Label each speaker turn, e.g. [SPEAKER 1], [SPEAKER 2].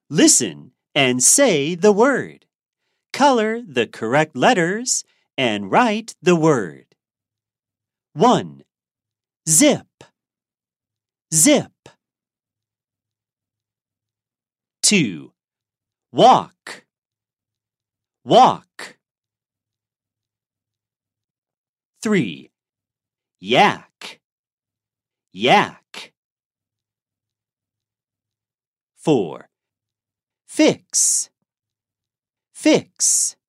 [SPEAKER 1] Listen and say the word. Color the correct letters and write the word. 1. Zip. Zip. 2. Walk. Walk. 3. Yak. Yak. 4. Fix. Fix.